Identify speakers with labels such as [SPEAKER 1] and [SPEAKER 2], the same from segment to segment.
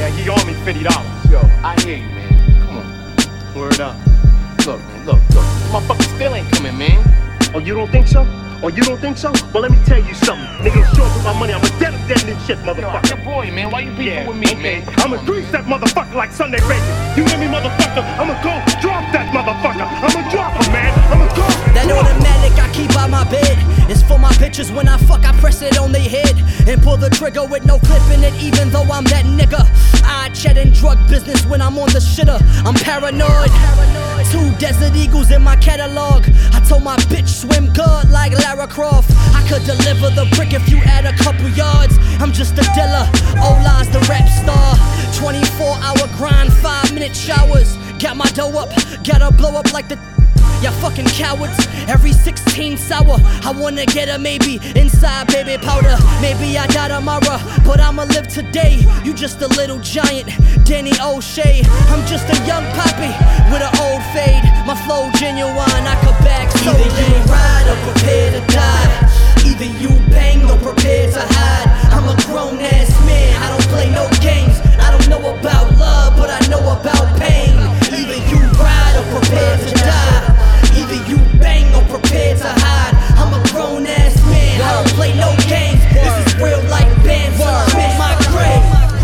[SPEAKER 1] man. He owe me $50.
[SPEAKER 2] Yo, I hear you, man. Come on.
[SPEAKER 1] Word up.
[SPEAKER 2] Look, man, look. Motherfucker still ain't coming, man.
[SPEAKER 1] Oh, you don't think so? Oh, you don't think so? Well, let me tell you something. Nigga, show up with my money. I'm a dead this shit,
[SPEAKER 2] Yo, I'm
[SPEAKER 1] motherfucker.
[SPEAKER 2] your boy, man. Why you beefing with me, man?
[SPEAKER 1] I'm a three-step motherfucker like Sunday Bacon. You hear me, motherfucker? I'ma go drop that motherfucker. I'ma drop him, man. I'ma go.
[SPEAKER 3] That automatic I keep by my bed. It's for my bitches. When I fuck, I press it on their head and pull the trigger with no clip in it. Even though I'm that nigga, I chat in drug business when I'm on the shitter. I'm paranoid. 2 Desert Eagles in my catalog. I told my bitch swim good like Lara Croft. I could deliver the brick if you add a couple yards. I'm just a dealer. O-line's the rap star. 24-hour grind, 5-minute showers. Got my dough up, gotta blow up like the. Ya fucking cowards, every 16 sour. I wanna get a maybe inside baby powder. Maybe I die tomorrow, but I'ma live today. You just a little giant, Danny O'Shea. I'm just a young poppy with an old fade. My flow genuine, I could back so either you ride or prepare to die. Either you bang or prepare to hide. I'm a grown ass man, I don't play no games. I don't know about love, but I know about pain. Either you ride or prepare to die. Either you bang or prepare to hide. I'm a grown ass man, I don't play no games. This is real life bands, I'm in my grave.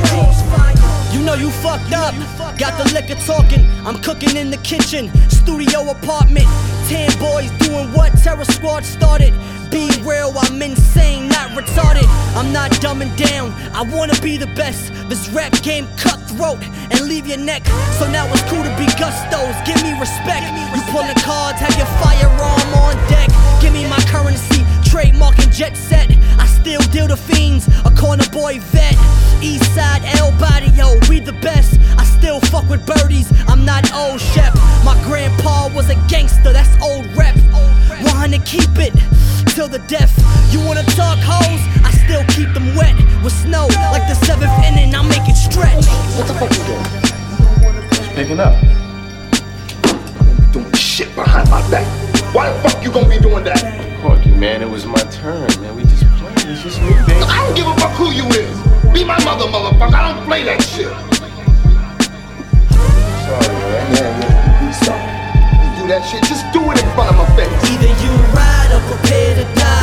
[SPEAKER 3] You know you fucked up, got the liquor talking. I'm cooking in the kitchen, studio apartment. 10 boys doing what Terror Squad started. Be real, I'm insane, not retarded. I'm not dumbing down, I wanna be the best. This rap game cutthroat and leave your neck. So now it's cool to be gustos, give me respect. You pulling cards, have your firearm on deck. Give me my currency, trademark and jet set. I still deal the fiends, a corner boy vet. Eastside El Barrio, we the best. I still fuck with birdies, I'm not old chef. My grandpa was a gangster, that's old rep. 100 keep it till the death. You wanna talk hoes? I still keep them wet with snow like the 7th inning. I make it stretch.
[SPEAKER 2] What the fuck you doing? Just picking up.
[SPEAKER 4] You gonna be doing shit behind my back. Why the fuck you gonna be doing that?
[SPEAKER 2] Corky, man, it was my turn, man. We just playing. It's just me, baby.
[SPEAKER 4] I don't give a fuck who you is. Be my mother, motherfucker. I don't play that shit.
[SPEAKER 2] Sorry, man.
[SPEAKER 4] Yeah. Sorry. You do that shit, just do it in front of my face.
[SPEAKER 3] Either you ride or prepare to die.